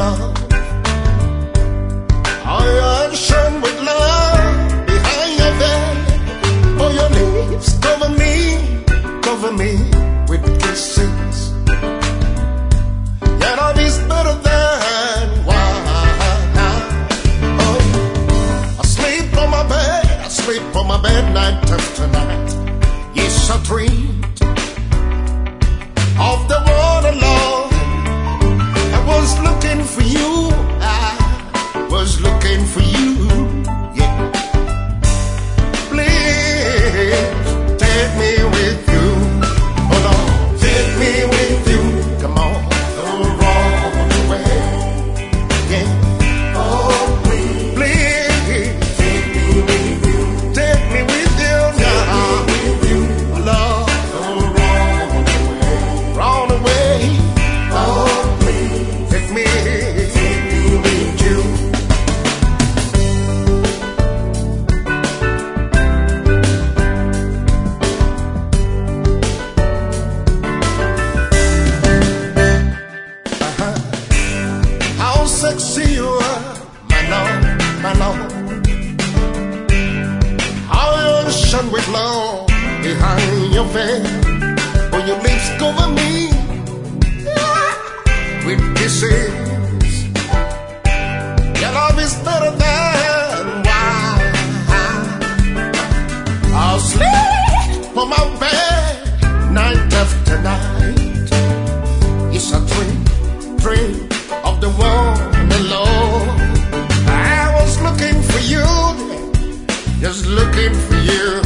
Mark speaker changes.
Speaker 1: love. I shone with love behind your veil. Oh, your lips cover me with kisses. Your love is better than wine. Oh, I sleep on my bed night after night. Yes, I dreamed of the one alone. I was looking for you. I was looking for you. Yeah. Please take me with you. Hold on, take me with you. Come on, don't run away. Yeah. Oh, please take me with you. Take me with you now. My love, don't run away. Oh, please take me with you. How sexy you are, my love. How you shine with love behind your veil. When your lips cover me with kisses. Your love is better than wine. I'll sleep on my bed night after night. Yes, I dream of the one alone. I was looking for you, just looking for you.